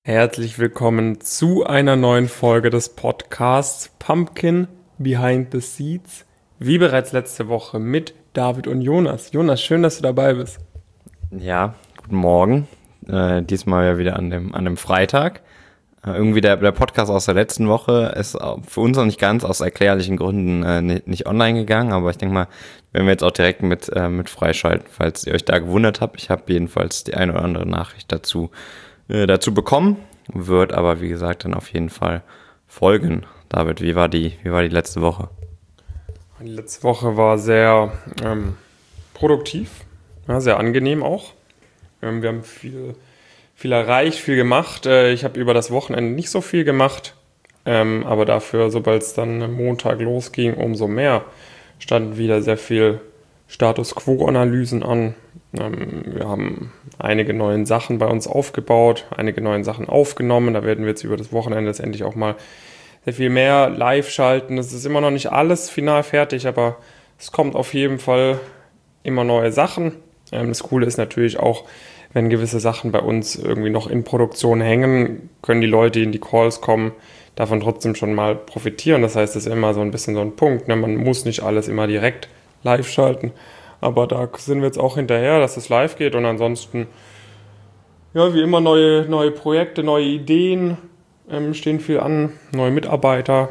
Herzlich willkommen zu einer neuen Folge des Podcasts Pumpkin Behind the Seeds. Wie bereits letzte Woche mit David und Jonas. Jonas, schön, dass du dabei bist. Ja, guten Morgen. Diesmal ja wieder an dem Freitag. Irgendwie der Podcast aus der letzten Woche ist für uns noch nicht ganz aus erklärlichen Gründen nicht online gegangen, aber ich denke mal, werden wir jetzt auch direkt mit freischalten, falls ihr euch da gewundert habt. Ich habe jedenfalls die eine oder andere Nachricht dazu bekommen, wird aber wie gesagt dann auf jeden Fall folgen. David, wie war die letzte Woche? Die letzte Woche war sehr produktiv, ja, sehr angenehm auch. Wir haben viel erreicht, viel gemacht. Ich habe über das Wochenende nicht so viel gemacht, aber dafür, sobald es dann am Montag losging, umso mehr standen wieder sehr viel Status Quo-Analysen an. Wir haben einige neue Sachen bei uns aufgebaut, einige neue Sachen aufgenommen. Da werden wir jetzt über das Wochenende letztendlich auch mal sehr viel mehr live schalten. Es ist immer noch nicht alles final fertig, aber es kommt auf jeden Fall immer neue Sachen. Das Coole ist natürlich auch, wenn gewisse Sachen bei uns irgendwie noch in Produktion hängen, können die Leute, die in die Calls kommen, davon trotzdem schon mal profitieren. Das heißt, es ist immer so ein bisschen so ein Punkt. Ne? Man muss nicht alles immer direkt live schalten. Aber da sind wir jetzt auch hinterher, dass es live geht. Und ansonsten, ja, wie immer neue Projekte, neue Ideen stehen viel an. Neue Mitarbeiter,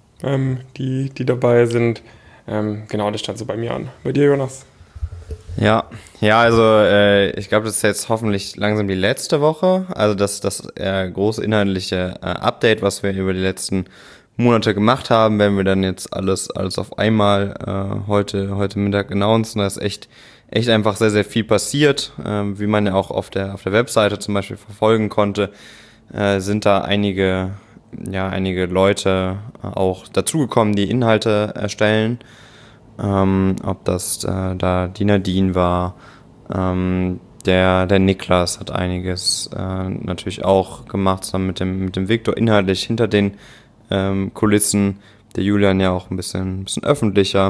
die dabei sind. Genau, das stand so bei mir an. Bei dir, Jonas? Ja, also ich glaube, das ist jetzt hoffentlich langsam die letzte Woche. Also das große inhaltliche Update, was wir über die letzten Monate gemacht haben, werden wir dann jetzt alles auf einmal heute Mittag announcen. Da ist echt einfach sehr, sehr viel passiert. Wie man ja auch auf der Webseite zum Beispiel verfolgen konnte, sind da einige Leute auch dazugekommen, die Inhalte erstellen. Ob das da die Nadine war, der Niklas hat einiges natürlich auch gemacht, zusammen mit dem Viktor, inhaltlich hinter den Kulissen. Der Julian ja auch ein bisschen öffentlicher.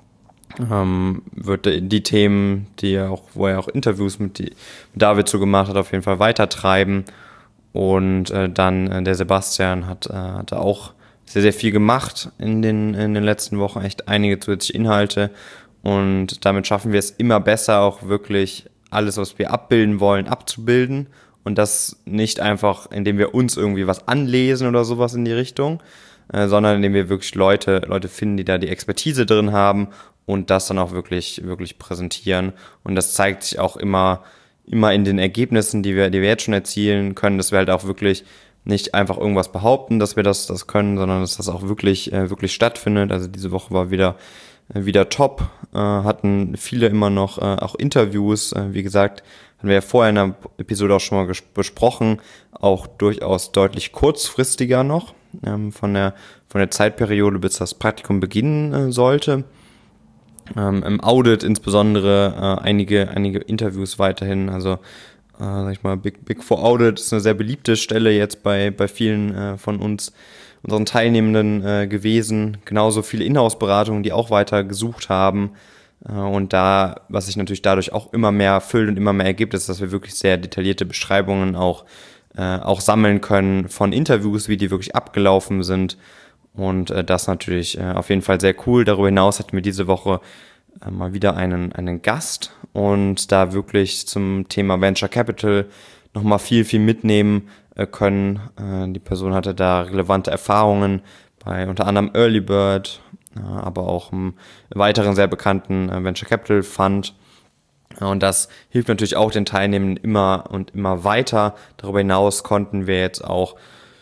Wird die Themen, wo er auch Interviews mit David zu gemacht hat, auf jeden Fall weitertreiben. Und dann der Sebastian hat auch sehr, sehr viel gemacht in den letzten Wochen, echt einige zusätzliche Inhalte, und damit schaffen wir es immer besser, auch wirklich alles, was wir abbilden wollen, abzubilden, und das nicht einfach, indem wir uns irgendwie was anlesen oder sowas in die Richtung, sondern indem wir wirklich Leute finden, die da die Expertise drin haben und das dann auch wirklich präsentieren, und das zeigt sich auch immer in den Ergebnissen, die wir jetzt schon erzielen können, dass wir halt auch wirklich nicht einfach irgendwas behaupten, dass wir das können, sondern dass das auch wirklich stattfindet. Also diese Woche war wieder top, hatten viele immer noch auch Interviews, wie gesagt, hatten wir ja vorher in der Episode auch schon mal besprochen, auch durchaus deutlich kurzfristiger noch, von der Zeitperiode, bis das Praktikum beginnen sollte. Im Audit insbesondere einige Interviews weiterhin, also sag ich mal, Big Four Audit ist eine sehr beliebte Stelle jetzt bei vielen von unseren Teilnehmenden gewesen. Genauso viele Inhouse-Beratungen, die auch weiter gesucht haben. Und da, was sich natürlich dadurch auch immer mehr füllt und immer mehr ergibt, ist, dass wir wirklich sehr detaillierte Beschreibungen auch sammeln können von Interviews, wie die wirklich abgelaufen sind. Und das natürlich auf jeden Fall sehr cool. Darüber hinaus hatten wir diese Woche mal wieder einen Gast und da wirklich zum Thema Venture Capital nochmal viel mitnehmen können. Die Person hatte da relevante Erfahrungen bei unter anderem Early Bird, aber auch einem weiteren sehr bekannten Venture Capital Fund. Und das hilft natürlich auch den Teilnehmenden immer weiter. Darüber hinaus konnten wir jetzt auch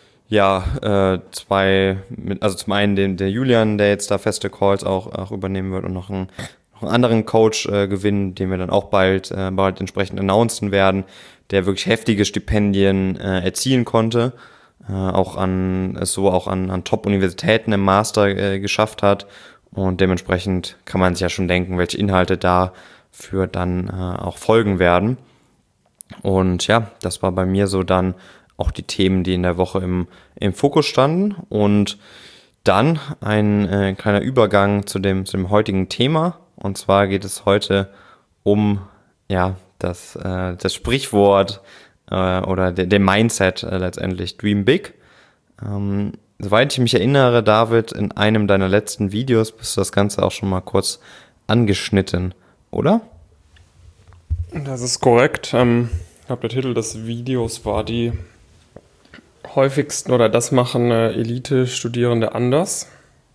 also zum einen der Julian, der jetzt da feste Calls auch übernehmen wird, und noch einen anderen Coach gewinnen, den wir dann auch bald entsprechend announcen werden, der wirklich heftige Stipendien erzielen konnte, auch an Top-Universitäten im Master geschafft hat, und dementsprechend kann man sich ja schon denken, welche Inhalte dafür dann auch folgen werden. Und ja, das war bei mir so dann auch die Themen, die in der Woche im Fokus standen. Und dann ein kleiner Übergang zu dem heutigen Thema. Und zwar geht es heute um das Sprichwort oder der Mindset letztendlich. Dream Big. Soweit ich mich erinnere, David, in einem deiner letzten Videos bist du das Ganze auch schon mal kurz angeschnitten, oder? Das ist korrekt. Ich glaube, der Titel des Videos war die häufigsten oder das machen Elite-Studierende anders.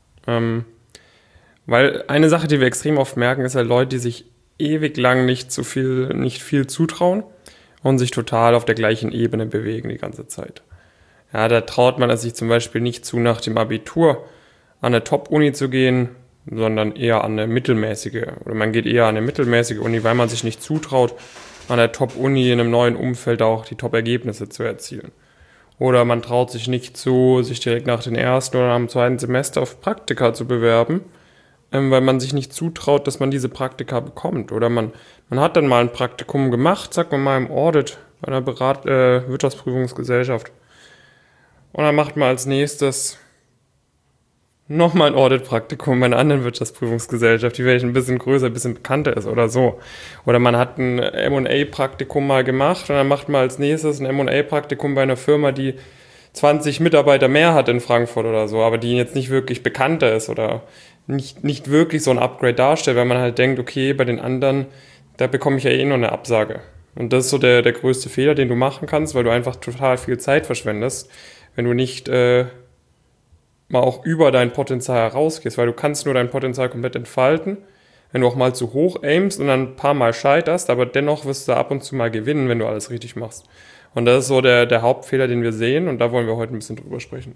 Weil eine Sache, die wir extrem oft merken, ist ja Leute, die sich ewig lang nicht viel zutrauen und sich total auf der gleichen Ebene bewegen die ganze Zeit. Ja, da traut man es sich zum Beispiel nicht zu, nach dem Abitur an eine Top-Uni zu gehen, sondern eher an eine mittelmäßige. Oder man geht eher an eine mittelmäßige Uni, weil man sich nicht zutraut, an der Top-Uni in einem neuen Umfeld auch die Top-Ergebnisse zu erzielen. Oder man traut sich nicht zu, sich direkt nach dem ersten oder am zweiten Semester auf Praktika zu bewerben, weil man sich nicht zutraut, dass man diese Praktika bekommt. Oder man hat dann mal ein Praktikum gemacht, sagt man mal im Audit bei einer Wirtschaftsprüfungsgesellschaft. Und dann macht man als nächstes nochmal ein Audit-Praktikum bei einer anderen Wirtschaftsprüfungsgesellschaft, die vielleicht ein bisschen größer, ein bisschen bekannter ist oder so. Oder man hat ein M&A-Praktikum mal gemacht und dann macht man als nächstes ein M&A-Praktikum bei einer Firma, die 20 Mitarbeiter mehr hat in Frankfurt oder so, aber die jetzt nicht wirklich bekannter ist oder nicht wirklich so ein Upgrade darstellt, weil man halt denkt, okay, bei den anderen, da bekomme ich ja eh noch eine Absage. Und das ist so der größte Fehler, den du machen kannst, weil du einfach total viel Zeit verschwendest, wenn du nicht mal auch über dein Potenzial herausgehst, weil du kannst nur dein Potenzial komplett entfalten, wenn du auch mal zu hoch aimst und dann ein paar Mal scheiterst, aber dennoch wirst du ab und zu mal gewinnen, wenn du alles richtig machst. Und das ist so der Hauptfehler, den wir sehen und da wollen wir heute ein bisschen drüber sprechen.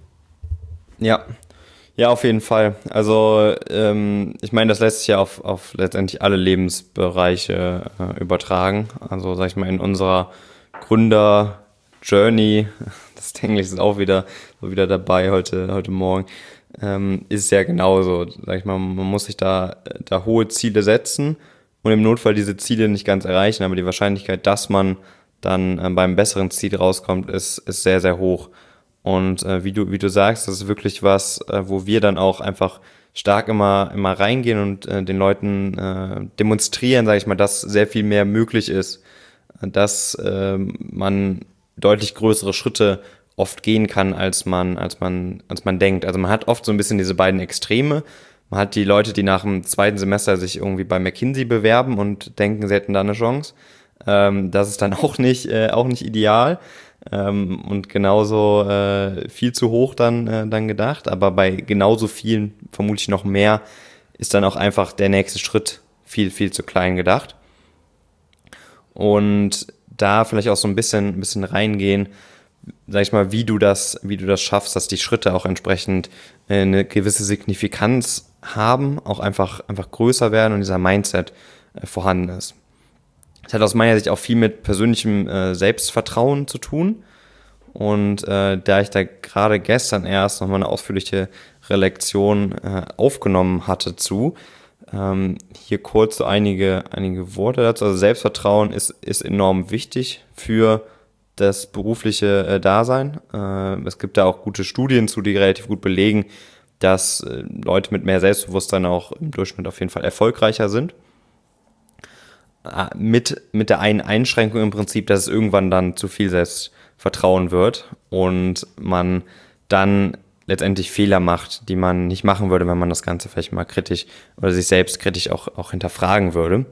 Ja, auf jeden Fall. Also ich meine, das lässt sich ja auf letztendlich alle Lebensbereiche übertragen. Also sag ich mal, in unserer Gründer-Journey, das Englisch ist auch wieder dabei heute Morgen, ist es ja genauso. Sag ich mal, man muss sich da hohe Ziele setzen und im Notfall diese Ziele nicht ganz erreichen, aber die Wahrscheinlichkeit, dass man dann beim besseren Ziel rauskommt, ist sehr, sehr hoch. Und wie du sagst, das ist wirklich was, wo wir dann auch einfach stark immer reingehen und den Leuten demonstrieren, sage ich mal, dass sehr viel mehr möglich ist, dass man deutlich größere Schritte oft gehen kann, als man denkt. Also man hat oft so ein bisschen diese beiden Extreme. Man hat die Leute, die nach dem zweiten Semester sich irgendwie bei McKinsey bewerben und denken, sie hätten da eine Chance. Das ist dann auch nicht ideal. Und genauso viel zu hoch dann gedacht, aber bei genauso vielen, vermutlich noch mehr, ist dann auch einfach der nächste Schritt viel, viel zu klein gedacht. Und da vielleicht auch so ein bisschen reingehen, sag ich mal, wie du das schaffst, dass die Schritte auch entsprechend eine gewisse Signifikanz haben, auch einfach größer werden und dieser Mindset vorhanden ist. Das hat aus meiner Sicht auch viel mit persönlichem Selbstvertrauen zu tun. Und da ich da gerade gestern erst nochmal eine ausführliche Lektion aufgenommen hatte hier kurz so einige Worte dazu. Also Selbstvertrauen ist enorm wichtig für das berufliche Dasein. Es gibt da auch gute Studien zu, die relativ gut belegen, dass Leute mit mehr Selbstbewusstsein auch im Durchschnitt auf jeden Fall erfolgreicher sind. Mit der einen Einschränkung im Prinzip, dass es irgendwann dann zu viel Selbstvertrauen wird und man dann letztendlich Fehler macht, die man nicht machen würde, wenn man das Ganze vielleicht mal kritisch oder sich selbst kritisch auch hinterfragen würde.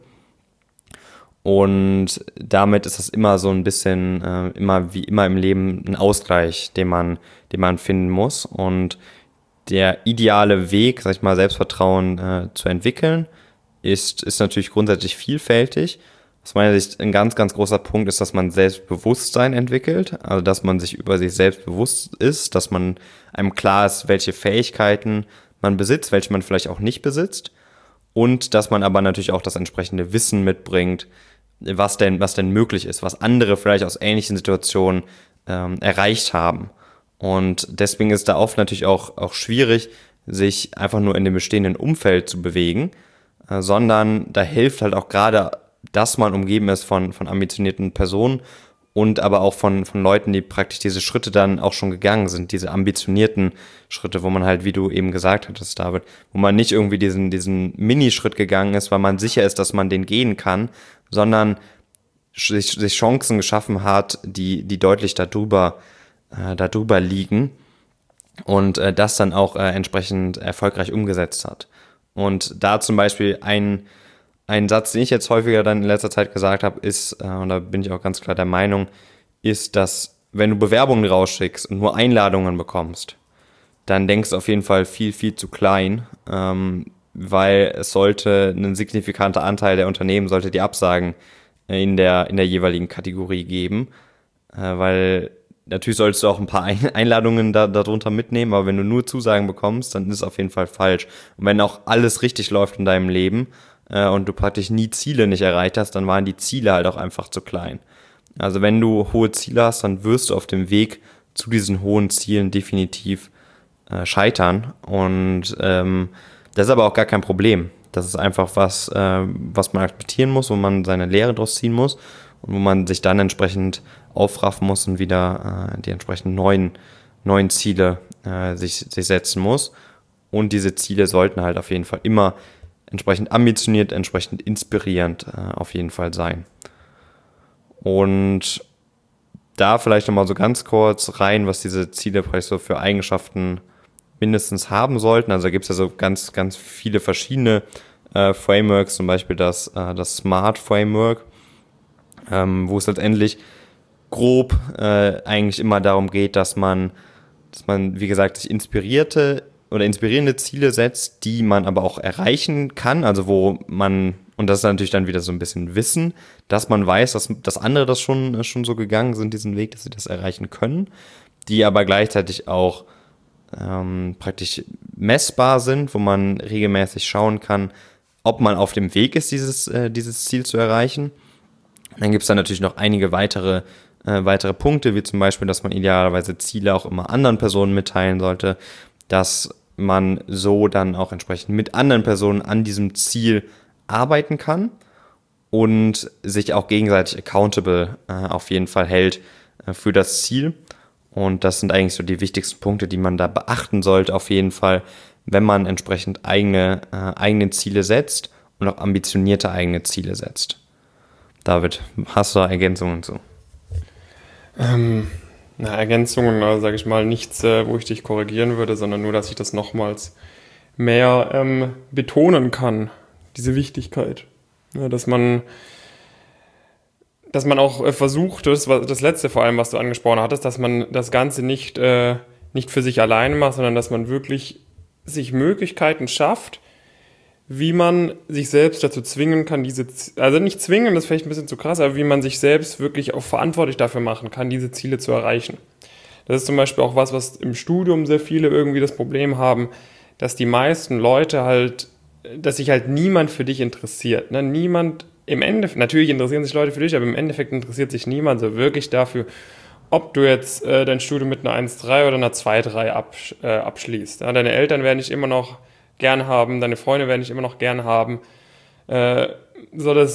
Und damit ist das immer so ein bisschen, wie immer im Leben, ein Ausgleich, den man finden muss. Und der ideale Weg, sag ich mal, Selbstvertrauen zu entwickeln, ist natürlich grundsätzlich vielfältig. Aus meiner Sicht ein ganz, ganz großer Punkt ist, dass man Selbstbewusstsein entwickelt, also dass man sich über sich selbst bewusst ist, dass man einem klar ist, welche Fähigkeiten man besitzt, welche man vielleicht auch nicht besitzt und dass man aber natürlich auch das entsprechende Wissen mitbringt, was denn möglich ist, was andere vielleicht aus ähnlichen Situationen erreicht haben. Und deswegen ist da oft natürlich auch schwierig, sich einfach nur in dem bestehenden Umfeld zu bewegen, sondern da hilft halt auch gerade, dass man umgeben ist von ambitionierten Personen und aber auch von Leuten, die praktisch diese Schritte dann auch schon gegangen sind, diese ambitionierten Schritte, wo man halt, wie du eben gesagt hattest, David, wo man nicht irgendwie diesen Minischritt gegangen ist, weil man sicher ist, dass man den gehen kann, sondern sich Chancen geschaffen hat, die deutlich darüber liegen und das dann auch entsprechend erfolgreich umgesetzt hat. Und da zum Beispiel ein Satz, den ich jetzt häufiger dann in letzter Zeit gesagt habe, ist, und da bin ich auch ganz klar der Meinung, ist, dass wenn du Bewerbungen rausschickst und nur Einladungen bekommst, dann denkst du auf jeden Fall viel, viel zu klein, weil es sollte ein signifikanter Anteil der Unternehmen sollte die Absagen in der jeweiligen Kategorie geben, weil natürlich solltest du auch ein paar Einladungen darunter mitnehmen, aber wenn du nur Zusagen bekommst, dann ist es auf jeden Fall falsch. Und wenn auch alles richtig läuft in deinem Leben und du praktisch nie Ziele nicht erreicht hast, dann waren die Ziele halt auch einfach zu klein. Also wenn du hohe Ziele hast, dann wirst du auf dem Weg zu diesen hohen Zielen definitiv scheitern. Und das ist aber auch gar kein Problem. Das ist einfach was man akzeptieren muss, wo man seine Lehre draus ziehen muss und wo man sich dann entsprechend aufraffen muss und wieder die entsprechend neuen Ziele sich setzen muss. Und diese Ziele sollten halt auf jeden Fall immer entsprechend ambitioniert, entsprechend inspirierend auf jeden Fall sein. Und da vielleicht nochmal so ganz kurz rein, was diese Ziele vielleicht so für Eigenschaften mindestens haben sollten. Also da gibt es ja so ganz, ganz viele verschiedene Frameworks, zum Beispiel das Smart Framework, wo es letztendlich grob eigentlich immer darum geht, dass man, wie gesagt, sich inspirierende Ziele setzt, die man aber auch erreichen kann, also wo man, und das ist natürlich dann wieder so ein bisschen Wissen, dass man weiß, dass andere das schon so gegangen sind, diesen Weg, dass sie das erreichen können, die aber gleichzeitig auch praktisch messbar sind, wo man regelmäßig schauen kann, ob man auf dem Weg ist, dieses Ziel zu erreichen. Dann gibt es dann natürlich noch einige weitere Punkte, wie zum Beispiel, dass man idealerweise Ziele auch immer anderen Personen mitteilen sollte, dass man so dann auch entsprechend mit anderen Personen an diesem Ziel arbeiten kann und sich auch gegenseitig accountable auf jeden Fall hält für das Ziel. Und das sind eigentlich so die wichtigsten Punkte, die man da beachten sollte auf jeden Fall, wenn man entsprechend eigene Ziele setzt und auch ambitionierte eigene Ziele setzt. David, hast du da Ergänzungen zu? Ergänzungen, sage ich mal, nichts, wo ich dich korrigieren würde, sondern nur, dass ich das nochmals mehr betonen kann, diese Wichtigkeit. Ja, dass man auch versucht, das Letzte vor allem, was du angesprochen hattest, dass man das Ganze nicht für sich alleine macht, sondern dass man wirklich sich Möglichkeiten schafft, wie man sich selbst dazu zwingen kann, also nicht zwingen, das ist vielleicht ein bisschen zu krass, aber wie man sich selbst wirklich auch verantwortlich dafür machen kann, diese Ziele zu erreichen. Das ist zum Beispiel auch was im Studium sehr viele irgendwie das Problem haben, dass die meisten Leute halt, dass sich halt niemand für dich interessiert. Ne? Niemand, im Endeffekt, natürlich interessieren sich Leute für dich, aber im Endeffekt interessiert sich niemand so wirklich dafür, ob du jetzt dein Studium mit einer 1,3 oder einer 2,3 abschließt. Ja? Deine Eltern werden dich immer noch gern haben, deine Freunde werden dich immer noch gern haben. Das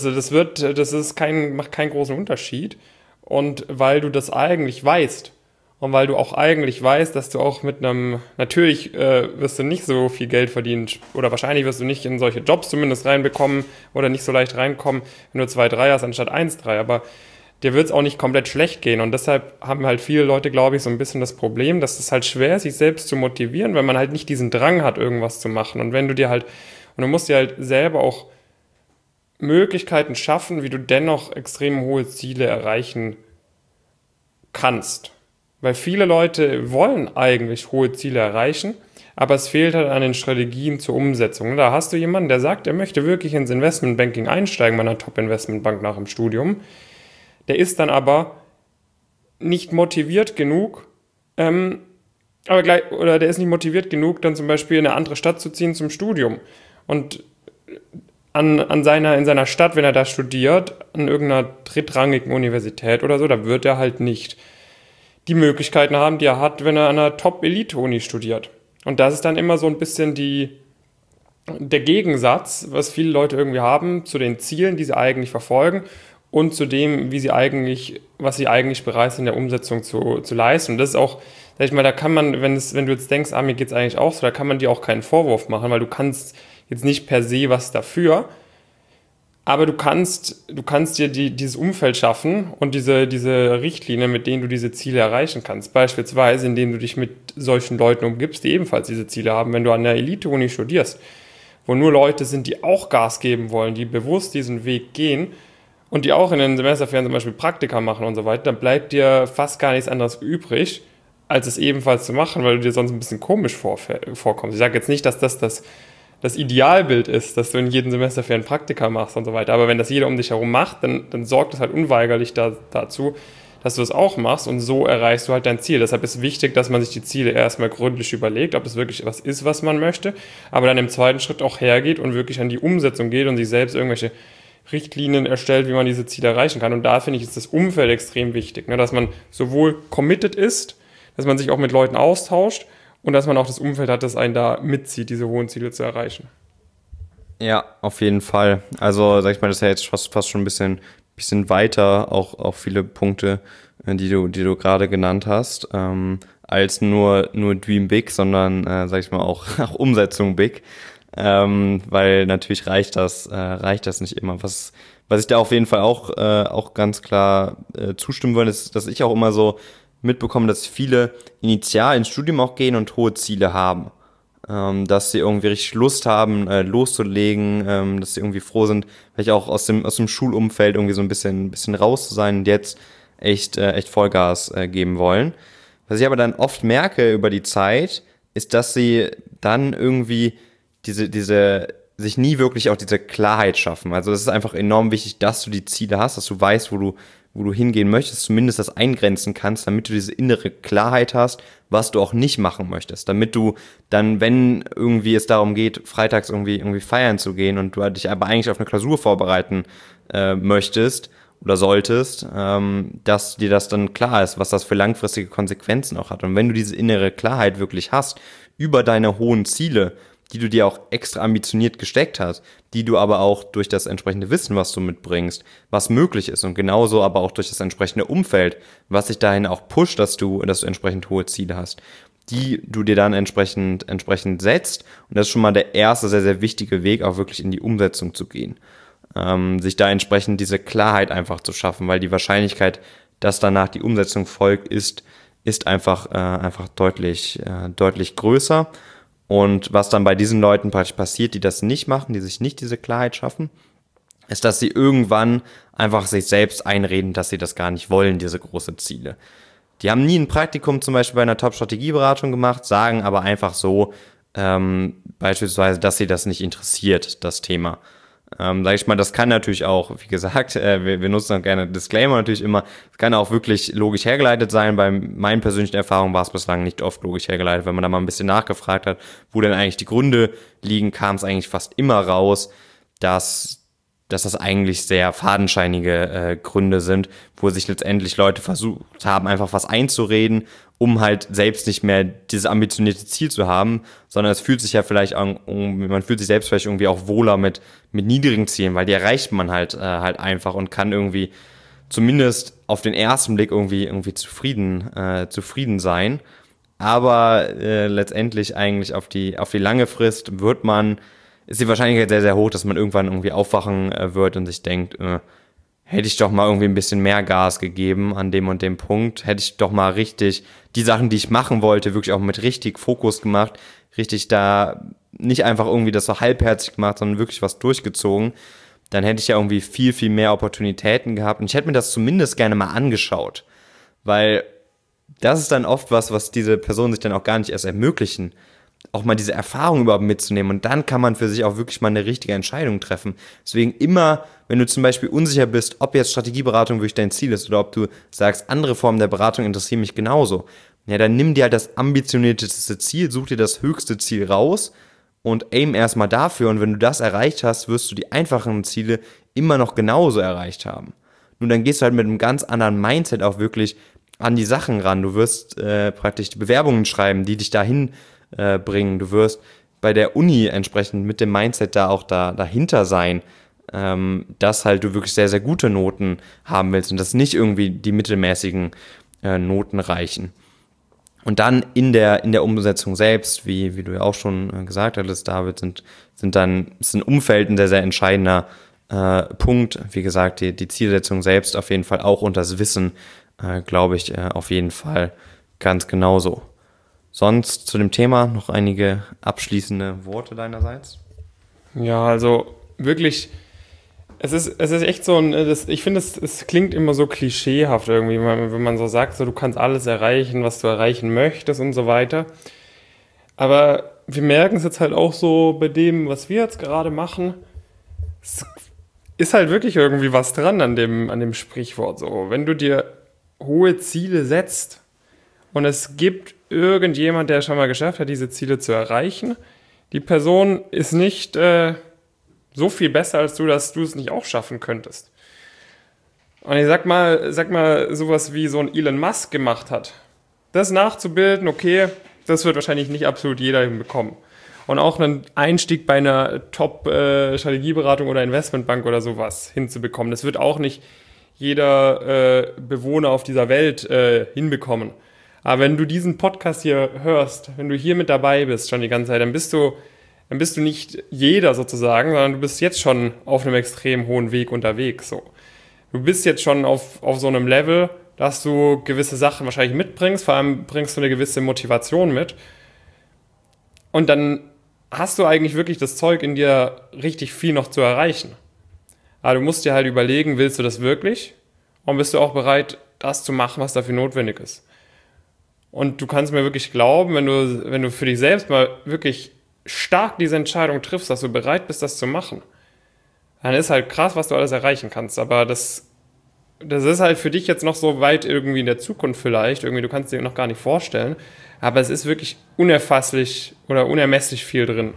macht keinen großen Unterschied. Und weil du das eigentlich weißt und weil du auch eigentlich weißt, dass du auch natürlich wirst du nicht so viel Geld verdienen oder wahrscheinlich wirst du nicht in solche Jobs zumindest reinbekommen oder nicht so leicht reinkommen, wenn du 2,3 hast anstatt 1,3, aber dir wird es auch nicht komplett schlecht gehen und deshalb haben halt viele Leute, glaube ich, so ein bisschen das Problem, dass es halt schwer ist, sich selbst zu motivieren, weil man halt nicht diesen Drang hat, irgendwas zu machen und du musst dir halt selber auch Möglichkeiten schaffen, wie du dennoch extrem hohe Ziele erreichen kannst. Weil viele Leute wollen eigentlich hohe Ziele erreichen, aber es fehlt halt an den Strategien zur Umsetzung. Da hast du jemanden, der sagt, er möchte wirklich ins Investmentbanking einsteigen bei einer Top-Investmentbank nach dem Studium. Der ist dann aber nicht motiviert genug, der ist nicht motiviert genug, dann zum Beispiel in eine andere Stadt zu ziehen zum Studium. Und in seiner Stadt, wenn er da studiert, an irgendeiner drittrangigen Universität oder so, da wird er halt nicht die Möglichkeiten haben, die er hat, wenn er an einer Top-Elite-Uni studiert. Und das ist dann immer so ein bisschen der Gegensatz, was viele Leute irgendwie haben, zu den Zielen, die sie eigentlich verfolgen und zu dem, was sie eigentlich bereit sind, in der Umsetzung zu leisten. Und das ist auch, sag ich mal, da kann man, wenn du jetzt denkst, mir geht's eigentlich auch so, da kann man dir auch keinen Vorwurf machen, weil du kannst jetzt nicht per se was dafür. Aber du kannst dir dieses Umfeld schaffen und diese Richtlinien, mit denen du diese Ziele erreichen kannst. Beispielsweise, indem du dich mit solchen Leuten umgibst, die ebenfalls diese Ziele haben. Wenn du an der Elite-Uni studierst, wo nur Leute sind, die auch Gas geben wollen, die bewusst diesen Weg gehen und die auch in den Semesterferien zum Beispiel Praktika machen und so weiter, dann bleibt dir fast gar nichts anderes übrig, als es ebenfalls zu machen, weil du dir sonst ein bisschen komisch vorkommst. Ich sage jetzt nicht, dass das Idealbild ist, dass du in jedem Semesterferien Praktika machst und so weiter. Aber wenn das jeder um dich herum macht, dann sorgt das halt unweigerlich dazu, dass du das auch machst und so erreichst du halt dein Ziel. Deshalb ist wichtig, dass man sich die Ziele erstmal gründlich überlegt, ob es wirklich was ist, was man möchte, aber dann im zweiten Schritt auch hergeht und wirklich an die Umsetzung geht und sich selbst irgendwelche Richtlinien erstellt, wie man diese Ziele erreichen kann. Und da finde ich, ist das Umfeld extrem wichtig, ne? Dass man sowohl committed ist, dass man sich auch mit Leuten austauscht und dass man auch das Umfeld hat, das einen da mitzieht, diese hohen Ziele zu erreichen. Ja, auf jeden Fall. Also, sag ich mal, das ist ja jetzt fast schon ein bisschen weiter, auch viele Punkte, die du gerade genannt hast, als nur Dream Big, sondern, sag ich mal, auch Umsetzung Big. Weil natürlich reicht das nicht immer. Was ich da auf jeden Fall auch ganz klar zustimmen würde, ist, dass ich auch immer so mitbekomme, dass viele initial ins Studium auch gehen und hohe Ziele haben. Dass sie irgendwie richtig Lust haben, loszulegen, dass sie irgendwie froh sind, vielleicht auch aus dem Schulumfeld irgendwie so ein bisschen raus zu sein und jetzt echt Vollgas geben wollen. Was ich aber dann oft merke über die Zeit, ist, dass sie dann irgendwie diese sich nie wirklich auch diese Klarheit schaffen. Also es ist einfach enorm wichtig, dass du die Ziele hast, dass du weißt, wo du hingehen möchtest, zumindest das eingrenzen kannst, damit du diese innere Klarheit hast, was du auch nicht machen möchtest. Damit du dann, wenn irgendwie es darum geht, freitags irgendwie feiern zu gehen und du dich aber eigentlich auf eine Klausur vorbereiten möchtest oder solltest, dass dir das dann klar ist, was das für langfristige Konsequenzen auch hat. Und wenn du diese innere Klarheit wirklich hast über deine hohen Ziele, die du dir auch extra ambitioniert gesteckt hast, die du aber auch durch das entsprechende Wissen, was du mitbringst, was möglich ist und genauso aber auch durch das entsprechende Umfeld, was sich dahin auch pusht, dass du entsprechend hohe Ziele hast, die du dir dann entsprechend setzt. Und das ist schon mal der erste sehr, sehr wichtige Weg, auch wirklich in die Umsetzung zu gehen. Sich da entsprechend diese Klarheit einfach zu schaffen, weil die Wahrscheinlichkeit, dass danach die Umsetzung folgt, ist einfach deutlich größer. Und was dann bei diesen Leuten praktisch passiert, die das nicht machen, die sich nicht diese Klarheit schaffen, ist, dass sie irgendwann einfach sich selbst einreden, dass sie das gar nicht wollen, diese großen Ziele. Die haben nie ein Praktikum zum Beispiel bei einer Top-Strategieberatung gemacht, sagen aber einfach so, beispielsweise, dass sie das nicht interessiert, das Thema. Sag ich mal, das kann natürlich auch, wie gesagt, wir nutzen auch gerne Disclaimer natürlich immer, es kann auch wirklich logisch hergeleitet sein. Bei meinen persönlichen Erfahrungen war es bislang nicht oft logisch hergeleitet. Wenn man da mal ein bisschen nachgefragt hat, wo denn eigentlich die Gründe liegen, kam es eigentlich fast immer raus, dass das eigentlich sehr fadenscheinige Gründe sind, wo sich letztendlich Leute versucht haben, einfach was einzureden, um halt selbst nicht mehr dieses ambitionierte Ziel zu haben, sondern es fühlt sich ja vielleicht man fühlt sich selbst vielleicht irgendwie auch wohler mit niedrigen Zielen, weil die erreicht man halt einfach und kann irgendwie zumindest auf den ersten Blick irgendwie zufrieden sein. Aber letztendlich eigentlich auf die lange Frist ist die Wahrscheinlichkeit sehr, sehr hoch, dass man irgendwann irgendwie aufwachen wird und sich denkt, hätte ich doch mal irgendwie ein bisschen mehr Gas gegeben an dem und dem Punkt, hätte ich doch mal richtig die Sachen, die ich machen wollte, wirklich auch mit richtig Fokus gemacht, richtig da nicht einfach irgendwie das so halbherzig gemacht, sondern wirklich was durchgezogen, dann hätte ich ja irgendwie viel, viel mehr Opportunitäten gehabt und ich hätte mir das zumindest gerne mal angeschaut, weil das ist dann oft was diese Personen sich dann auch gar nicht erst ermöglichen, auch mal diese Erfahrung überhaupt mitzunehmen und dann kann man für sich auch wirklich mal eine richtige Entscheidung treffen. Deswegen immer, wenn du zum Beispiel unsicher bist, ob jetzt Strategieberatung wirklich dein Ziel ist oder ob du sagst, andere Formen der Beratung interessieren mich genauso, ja, dann nimm dir halt das ambitionierteste Ziel, such dir das höchste Ziel raus und aim erstmal dafür und wenn du das erreicht hast, wirst du die einfachen Ziele immer noch genauso erreicht haben. Nun, dann gehst du halt mit einem ganz anderen Mindset auch wirklich an die Sachen ran. Du wirst praktisch die Bewerbungen schreiben, die dich dahin bringen. Du wirst bei der Uni entsprechend mit dem Mindset da auch dahinter sein, dass halt du wirklich sehr, sehr gute Noten haben willst und dass nicht irgendwie die mittelmäßigen Noten reichen. Und dann in der Umsetzung selbst, wie du ja auch schon gesagt hattest, David, ist ein Umfeld ein sehr, sehr entscheidender Punkt. Wie gesagt, die Zielsetzung selbst auf jeden Fall auch und das Wissen, glaube ich, auf jeden Fall ganz genauso. Sonst zu dem Thema noch einige abschließende Worte deinerseits? Ja, also wirklich, es ist echt so ich finde, es klingt immer so klischeehaft irgendwie, wenn man so sagt, so du kannst alles erreichen, was du erreichen möchtest und so weiter. Aber wir merken es jetzt halt auch so bei dem, was wir jetzt gerade machen. Es ist halt wirklich irgendwie was dran an dem Sprichwort so. Wenn du dir hohe Ziele setzt und es gibt irgendjemand, der schon mal geschafft hat, diese Ziele zu erreichen, die Person ist nicht so viel besser als du, dass du es nicht auch schaffen könntest. Und ich sag mal, sowas wie so ein Elon Musk gemacht hat. Das nachzubilden, okay, das wird wahrscheinlich nicht absolut jeder hinbekommen. Und auch einen Einstieg bei einer Top-Strategieberatung oder Investmentbank oder sowas hinzubekommen. Das wird auch nicht jeder Bewohner auf dieser Welt hinbekommen. Aber wenn du diesen Podcast hier hörst, wenn du hier mit dabei bist schon die ganze Zeit, dann bist du nicht jeder sozusagen, sondern du bist jetzt schon auf einem extrem hohen Weg unterwegs. So. Du bist jetzt schon auf so einem Level, dass du gewisse Sachen wahrscheinlich mitbringst, vor allem bringst du eine gewisse Motivation mit. Und dann hast du eigentlich wirklich das Zeug in dir, richtig viel noch zu erreichen. Aber du musst dir halt überlegen, willst du das wirklich? Und bist du auch bereit, das zu machen, was dafür notwendig ist? Und du kannst mir wirklich glauben, wenn du für dich selbst mal wirklich stark diese Entscheidung triffst, dass du bereit bist, das zu machen, dann ist halt krass, was du alles erreichen kannst. Aber das ist halt für dich jetzt noch so weit irgendwie in der Zukunft vielleicht. Irgendwie, du kannst dir noch gar nicht vorstellen. Aber es ist wirklich unerfasslich oder unermesslich viel drin.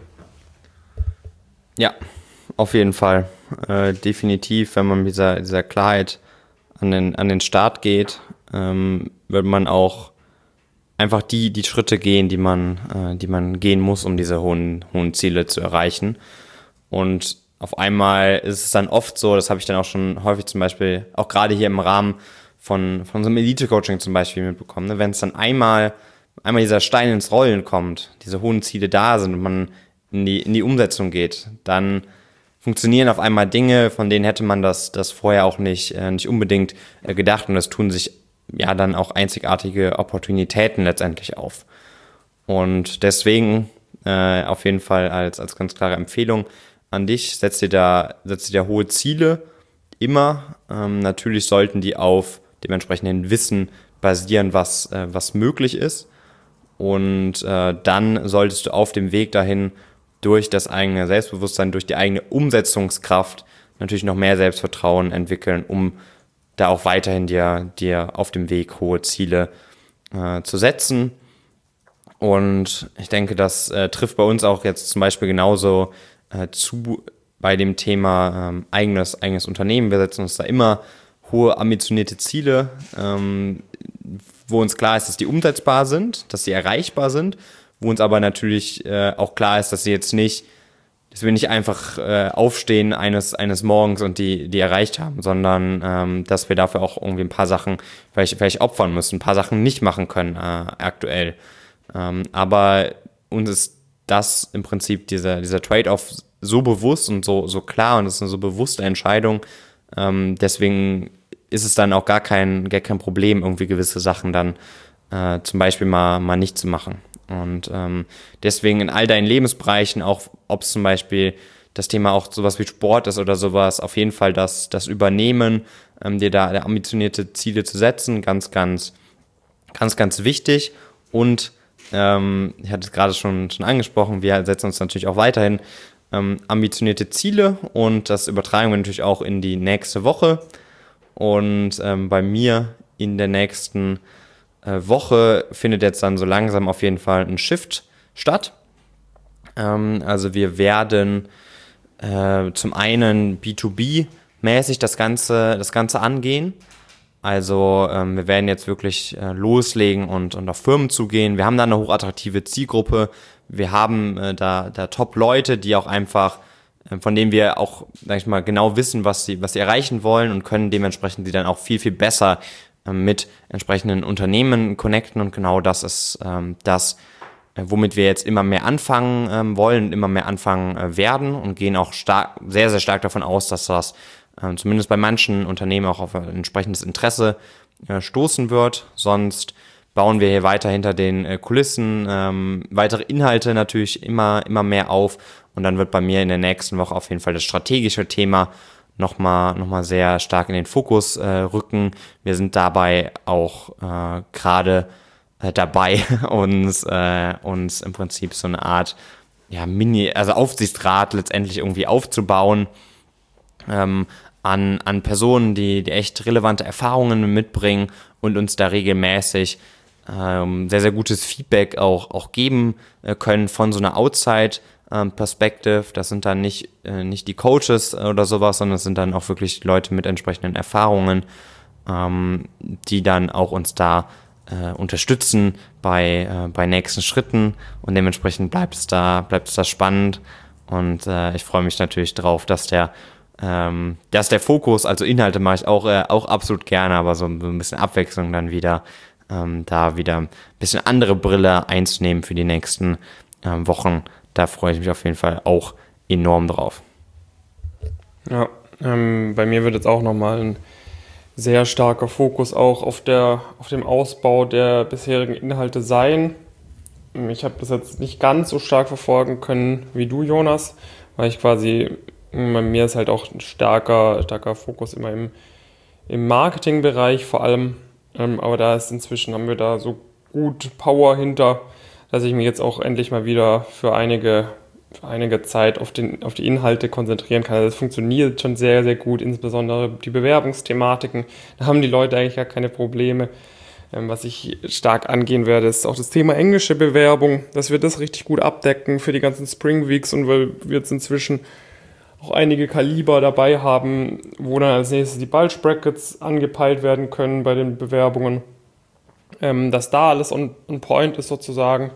Ja, auf jeden Fall. Definitiv, wenn man mit dieser Klarheit an den Start geht, wird man auch einfach die Schritte gehen, die man gehen muss, um diese hohen Ziele zu erreichen. Und auf einmal ist es dann oft so, das habe ich dann auch schon häufig zum Beispiel, auch gerade hier im Rahmen von so einem Elite-Coaching zum Beispiel mitbekommen, ne? Wenn es dann einmal dieser Stein ins Rollen kommt, diese hohen Ziele da sind und man in die Umsetzung geht, dann funktionieren auf einmal Dinge, von denen hätte man das vorher auch nicht unbedingt gedacht, und es tun sich ja dann auch einzigartige Opportunitäten letztendlich auf. Und deswegen auf jeden Fall als ganz klare Empfehlung an dich, setz dir da hohe Ziele immer. Natürlich sollten die auf dem entsprechenden Wissen basieren, was möglich ist. Und dann solltest du auf dem Weg dahin durch das eigene Selbstbewusstsein, durch die eigene Umsetzungskraft natürlich noch mehr Selbstvertrauen entwickeln, um da auch weiterhin dir auf dem Weg hohe Ziele zu setzen. Und ich denke, das trifft bei uns auch jetzt zum Beispiel genauso zu bei dem Thema eigenes Unternehmen. Wir setzen uns da immer hohe ambitionierte Ziele, wo uns klar ist, dass die umsetzbar sind, dass sie erreichbar sind, wo uns aber natürlich auch klar ist, dass wir nicht einfach aufstehen eines Morgens und die erreicht haben, sondern dass wir dafür auch irgendwie ein paar Sachen vielleicht opfern müssen, ein paar Sachen nicht machen können aktuell. Aber uns ist das im Prinzip dieser Trade-off so bewusst und so klar, und es ist eine so bewusste Entscheidung. Deswegen ist es dann auch gar kein Problem, irgendwie gewisse Sachen dann zum Beispiel mal nicht zu machen. Und deswegen in all deinen Lebensbereichen, auch ob es zum Beispiel das Thema auch sowas wie Sport ist oder sowas, auf jeden Fall das Übernehmen, dir da ambitionierte Ziele zu setzen, ganz, ganz, ganz, ganz wichtig. Und ich hatte es gerade schon angesprochen, wir setzen uns natürlich auch weiterhin ambitionierte Ziele, und das übertragen wir natürlich auch in die nächste Woche. Und bei mir in der nächsten Woche findet jetzt dann so langsam auf jeden Fall ein Shift statt. Also wir werden zum einen B2B-mäßig das Ganze angehen. Also wir werden jetzt wirklich loslegen und auf Firmen zugehen. Wir haben da eine hochattraktive Zielgruppe. Wir haben da Top-Leute, die auch einfach, von denen wir auch, sag ich mal, genau wissen, was sie erreichen wollen, und können dementsprechend sie dann auch viel, viel besser mit entsprechenden Unternehmen connecten. Und genau das ist womit wir jetzt immer mehr anfangen wollen, immer mehr anfangen werden und gehen auch sehr, sehr stark davon aus, dass das zumindest bei manchen Unternehmen auch auf ein entsprechendes Interesse stoßen wird. Sonst bauen wir hier weiter hinter den Kulissen weitere Inhalte natürlich immer mehr auf, und dann wird bei mir in der nächsten Woche auf jeden Fall das strategische Thema nochmal sehr stark in den Fokus rücken. Wir sind dabei auch gerade dabei, uns im Prinzip so eine Art also Aufsichtsrat letztendlich irgendwie aufzubauen, an Personen, die echt relevante Erfahrungen mitbringen und uns da regelmäßig sehr, sehr gutes Feedback auch geben können von so einer Outside-Perspective. Das sind dann nicht die Coaches oder sowas, sondern es sind dann auch wirklich Leute mit entsprechenden Erfahrungen, die dann auch uns da unterstützen bei nächsten Schritten, und dementsprechend bleibt es da spannend, und ich freue mich natürlich drauf, dass der Fokus, also Inhalte mache ich auch absolut gerne, aber so ein bisschen Abwechslung dann wieder, da wieder ein bisschen andere Brille einzunehmen für die nächsten Wochen. Da freue ich mich auf jeden Fall auch enorm drauf. Ja, bei mir wird jetzt auch nochmal ein sehr starker Fokus auch auf dem Ausbau der bisherigen Inhalte sein. Ich habe das jetzt nicht ganz so stark verfolgen können wie du, Jonas, weil ich quasi, bei mir ist halt auch ein starker Fokus immer im Marketingbereich vor allem. Aber haben wir da so gut Power hinter, dass ich mich jetzt auch endlich mal wieder für einige Zeit auf die Inhalte konzentrieren kann. Also das funktioniert schon sehr, sehr gut, insbesondere die Bewerbungsthematiken. Da haben die Leute eigentlich gar keine Probleme. Was ich stark angehen werde, ist auch das Thema englische Bewerbung, dass wir das richtig gut abdecken für die ganzen Spring Weeks, und weil wir jetzt inzwischen auch einige Kaliber dabei haben, wo dann als nächstes die Bulge Brackets angepeilt werden können bei den Bewerbungen, dass da alles on point ist sozusagen.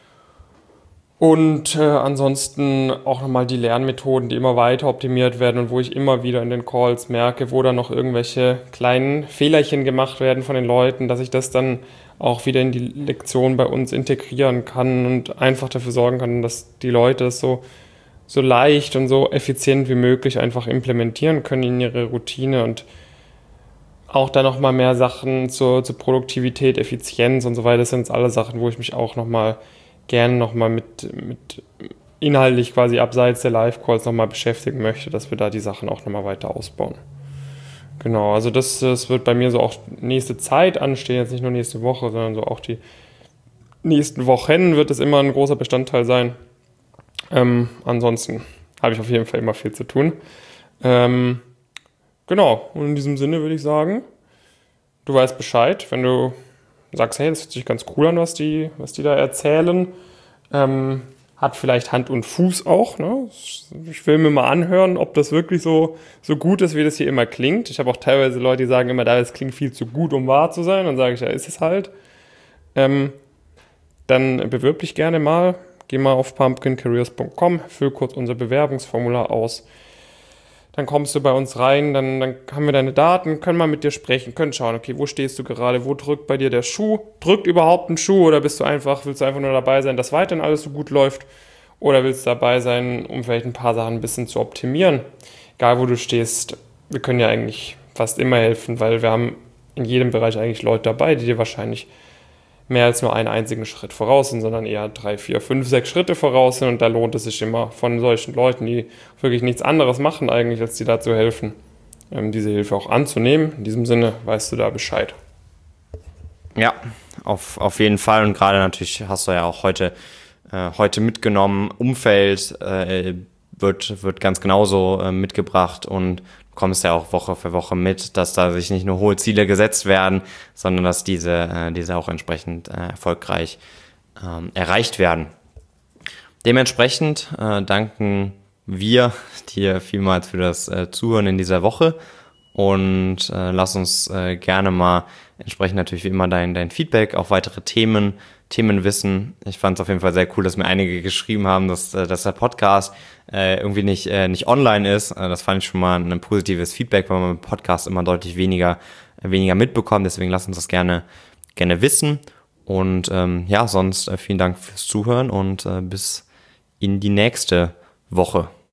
Und ansonsten auch nochmal die Lernmethoden, die immer weiter optimiert werden und wo ich immer wieder in den Calls merke, wo dann noch irgendwelche kleinen Fehlerchen gemacht werden von den Leuten, dass ich das dann auch wieder in die Lektion bei uns integrieren kann und einfach dafür sorgen kann, dass die Leute es so leicht und so effizient wie möglich einfach implementieren können in ihre Routine, und auch da nochmal mehr Sachen zur Produktivität, Effizienz und so weiter. Das sind jetzt alle Sachen, wo ich mich auch gerne nochmal mit inhaltlich quasi abseits der Live-Calls nochmal beschäftigen möchte, dass wir da die Sachen auch nochmal weiter ausbauen. Genau, also das wird bei mir so auch nächste Zeit anstehen, jetzt nicht nur nächste Woche, sondern so auch die nächsten Wochen wird es immer ein großer Bestandteil sein. Ansonsten habe ich auf jeden Fall immer viel zu tun. Genau, und in diesem Sinne würde ich sagen, du weißt Bescheid, wenn du sagst, hey, das hört sich ganz cool an, was die da erzählen. Hat vielleicht Hand und Fuß auch. Ne? Ich will mir mal anhören, ob das wirklich so gut ist, wie das hier immer klingt. Ich habe auch teilweise Leute, die sagen immer, das klingt viel zu gut, um wahr zu sein. Dann sage ich, ja, ist es halt. Dann bewirb dich gerne mal. Geh mal auf pumpkincareers.com, füll kurz unser Bewerbungsformular aus. Dann kommst du bei uns rein, dann haben wir deine Daten, können mal mit dir sprechen, können schauen, okay, wo stehst du gerade, wo drückt bei dir der Schuh? Drückt überhaupt ein Schuh, oder willst du einfach nur dabei sein, dass weiterhin alles so gut läuft? Oder willst du dabei sein, um vielleicht ein paar Sachen ein bisschen zu optimieren? Egal, wo du stehst, wir können ja eigentlich fast immer helfen, weil wir haben in jedem Bereich eigentlich Leute dabei, die dir wahrscheinlich mehr als nur einen einzigen Schritt voraus sind, sondern eher 3, 4, 5, 6 Schritte voraus sind, und da lohnt es sich immer von solchen Leuten, die wirklich nichts anderes machen eigentlich, als dir da zu helfen, diese Hilfe auch anzunehmen. In diesem Sinne weißt du da Bescheid. Ja, auf jeden Fall, und gerade natürlich hast du ja auch heute mitgenommen, Umfeld wird ganz genauso mitgebracht, und du kommst ja auch Woche für Woche mit, dass da sich nicht nur hohe Ziele gesetzt werden, sondern dass diese auch entsprechend erfolgreich erreicht werden. Dementsprechend danken wir dir vielmals für das Zuhören in dieser Woche, und lass uns gerne mal entsprechend natürlich wie immer dein Feedback auf weitere Themen wissen. Ich fand es auf jeden Fall sehr cool, dass mir einige geschrieben haben, dass der Podcast irgendwie nicht online ist. Das fand ich schon mal ein positives Feedback, weil man im Podcast immer deutlich weniger mitbekommt. Deswegen lasst uns das gerne wissen. Und sonst vielen Dank fürs Zuhören und bis in die nächste Woche.